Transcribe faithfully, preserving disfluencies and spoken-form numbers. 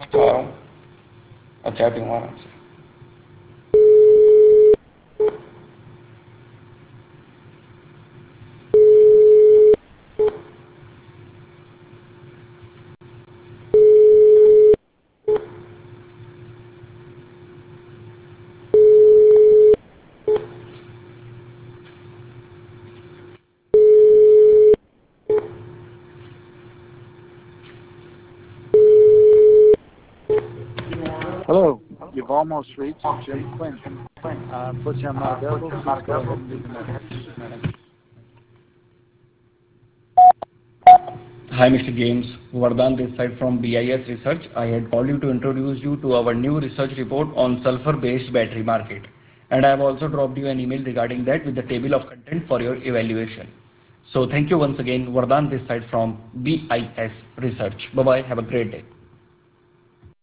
रहा हूँ और चाय पीऊँगा आराम से। Hello, you've almost reached Jim Clinton. Uh, unfortunately, I'm not available. Please go ahead and leave a message. Hi, Mister James. Vardhan this side from B I S Research. I had called you to introduce you to our new research report on sulfur-based battery market. And I have also dropped you an email regarding that with the table of content for your evaluation. So thank you once again, Vardhan this side from B I S Research. Bye-bye. Have a great day.